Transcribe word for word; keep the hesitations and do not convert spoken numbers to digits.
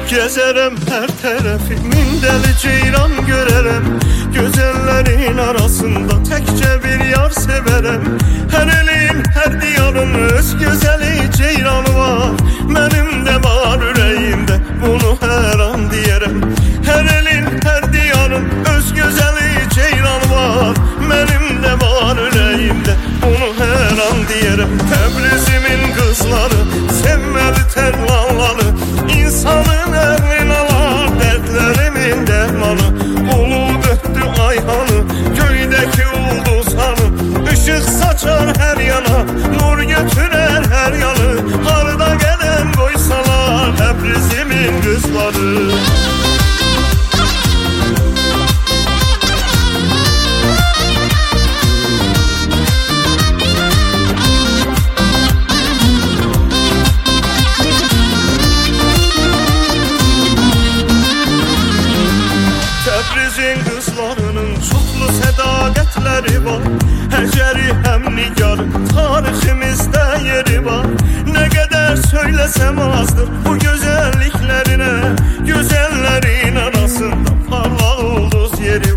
Gezerem her tarafı, min deli ceyran görerem. Gözellerin arasında tekçe bir yar severem. Her elin, her diyarın öz gözeli ceyranı var. Benim de var yüreğimde, bunu her an diyerem. Her elin, her diyarın öz gözeli ceyranı var. Benim de var yüreğimde, bunu her an diyerem. Tebrizimin kızları, sevmeli terlanları, İnsanın eline alar dertlerimin dermanı. Ulu döktü ayhanı, göydeki ulduzhanı. Işık saçar her yana, nur götürer her yanı. Harda gelen koysalar Tebrizimin kızları. Tebrizin kızlarının çoklu sedaqətləri var. Həcəri həm nigarı, tariximizdə yeri var. Ne kadar söylesem azdır bu güzelliklerine. Güzellerin arasında parlak ulduz yeri